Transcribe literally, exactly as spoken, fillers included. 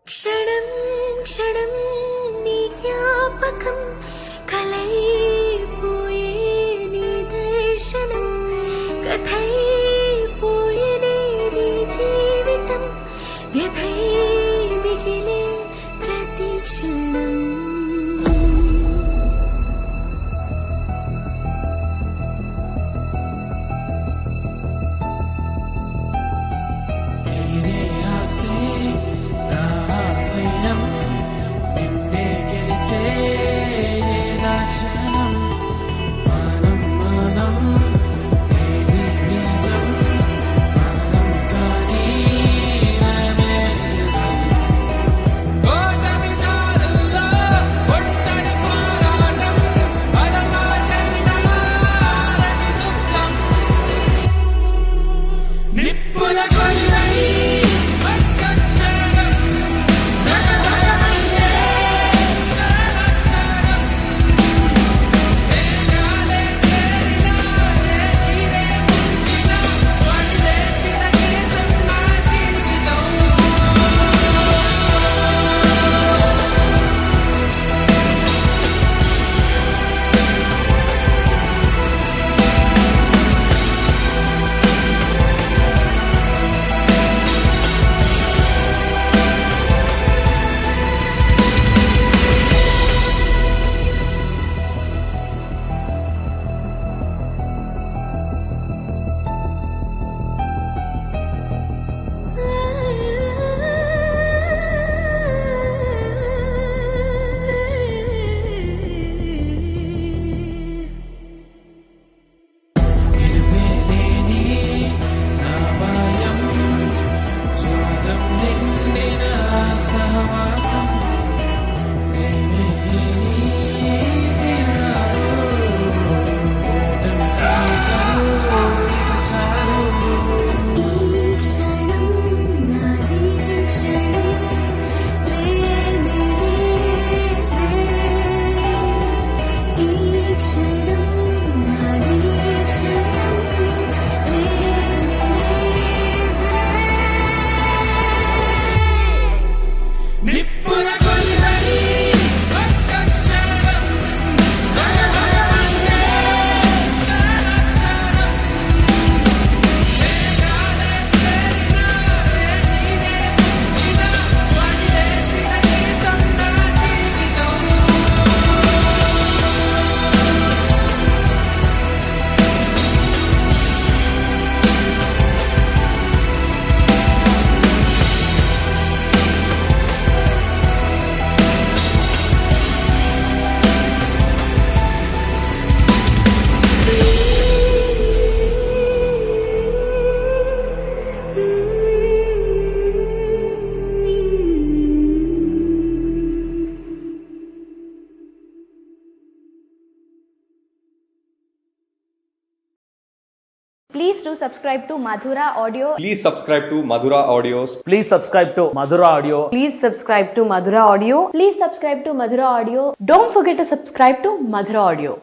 క్షణం క్షణం నీ జ్ఞాపకం కలైపోయే నీ దర్శనం కథైపోయే నీ జీవితం వ్యథై మిగిలే ప్రతి క్షణం. నిన్నే గెలిచే రాక్షణం మనం మనం ఏది నిజం మనం కానీ నిజం ఓటమి దారుల్లో ఒట్టడి పోరాటం అలవాటైనారని దుఃఖం నిప్పుల కొలివై Please do subscribe to Madhura Audio. Please subscribe to Madhura Audios. Please subscribe to Madhura Audio. Please subscribe to Madhura Audio. Please subscribe to Madhura Audio. Don't forget to subscribe to Madhura Audio.